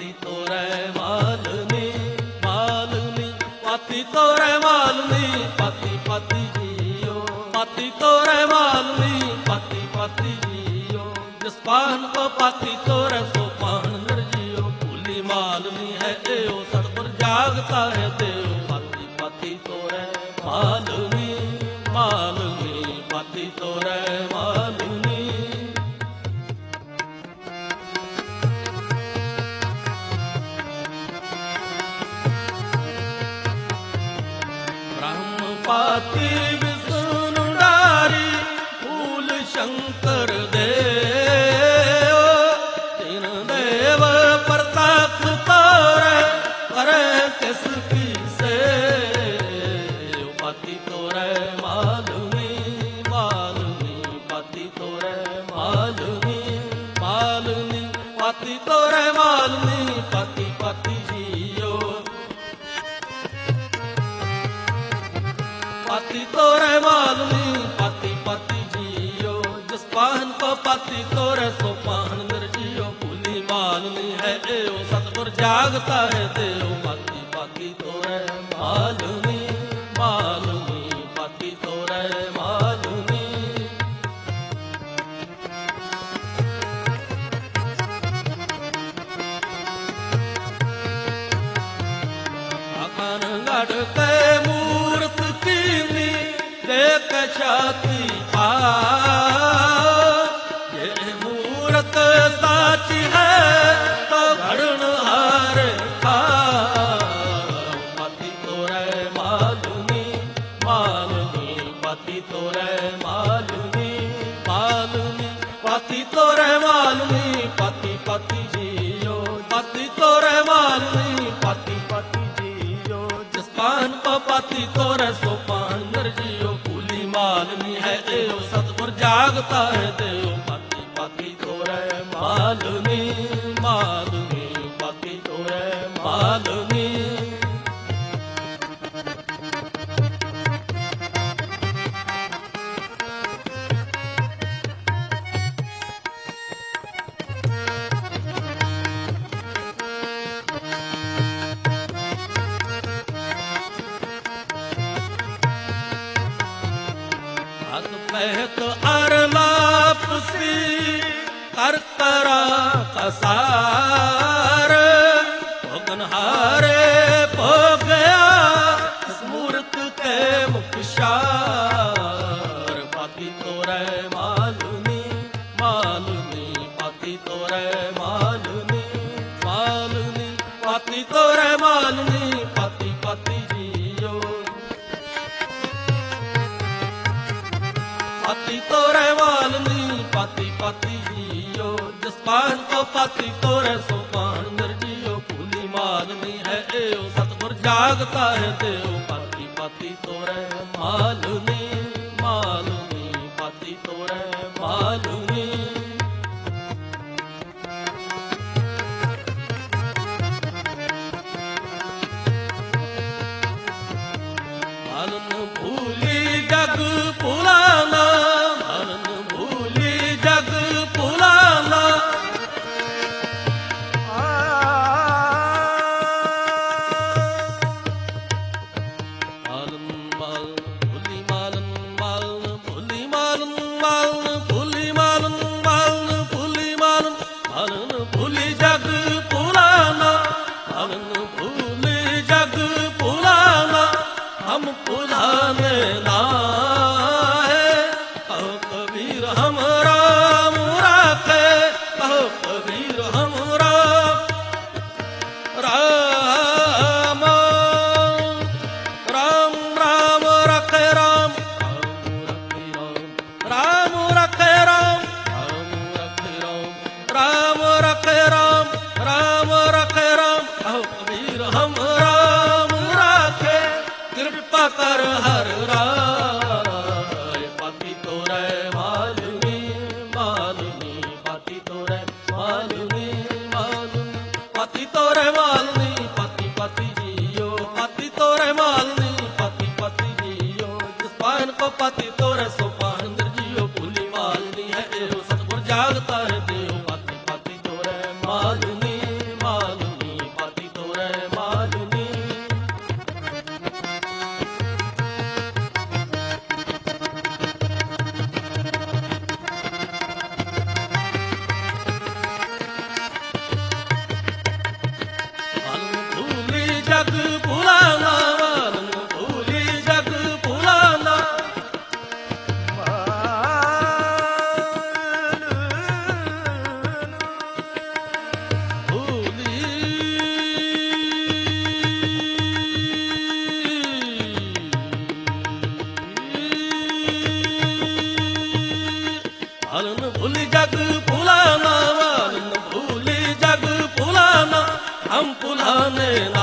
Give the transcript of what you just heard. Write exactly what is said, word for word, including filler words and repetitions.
पाती तोरे मालनी मालनी पाती तोरे मालनी पाती पाती जियो पाती तोरे मालनी पाती पाती जियो जिस पान को पाती तोरे सो पान नर जियो भूली मालनी है एओ सतपुर जागता है देव पाती पाती तोरे मालनी मालनी पाती तोरे मालनी ब्रह्म पाती विष्णु डारी फूल शंकर देव तीन देव प्रताप तोरे करे किसकी से पाती तोरे मालनी मालनी पाती तोरे मालनी मालनी पाती तोरे मालनी पाती पाती जियो पाती तोरे मालनी पाती पाती जियो जिस पान को पाती तोरे सो पान नर जियो भूली मालनी है एओ सतपुर जागता है देव पाती पाती तोरे मालनी मालनी पाती तोरे मालनी अखन गढ़ के मूर्त कीनी देख छाती पा ये मूर्त साची है तो घड़न हार खा पाती तोरे मालनी मालनी पाती तोरे मालनी मालनी पाती तोरे मालनी पाती पाती जियो पाती तोरे मालनी पाती पाती जियो जिस पान को पाती तोरे सो पान नर जियो भूली मालनी है एओ सतपुर जागता है देव पाती पाती तोरे मालनी मालनी पाती तोरे मालनी महत अरलाप सी कर करा कसार भोगनहारे भो गया मूर्त के मुखशार पाती तोरे मालनी मालनी पाती तोरे मालनी मालनी पाती तोरे मालनी पाती पाती जियो पाती तोरे मालनी पाती पाती जियो जिस पान को पाती तोरे सो पान नर जियो भूली मालनी है एओ सतपुर जागता है देव पाती पाती तोरे मालनी मालनी पाती तोरे मालनी मालन भूली जग पुराना मालन भूली जग पुराना मालन माल भूली मालन मालन भूली मालन मालन भूली मालन मालन भूली मालन मालन भूली जग पुराना मालन भूली जग पुराना हम पुराने ना है कहो कबीर हम राम राखे कहो कबीर हम राम राम राम राम रखे राम राम रखे राम राम रखे राम राम रखे राम कहो कबीर हम राम राखे कृपा कर हर राय पाती तोरे मालनी मालनी पाती तोरे मालनी मालनी पाती तोरे मालनी पाती पाती जियो पाती तोरे मालनी पाती पाती जियो जिस पान को पाती तोरे सो पान नर जियो भूली मालनी है एओ सतपुर जागता है देव पाती पाती तोरे मालनी मालनी जग भुलाना, वालन भूली जग भुलाना, हम भुलाने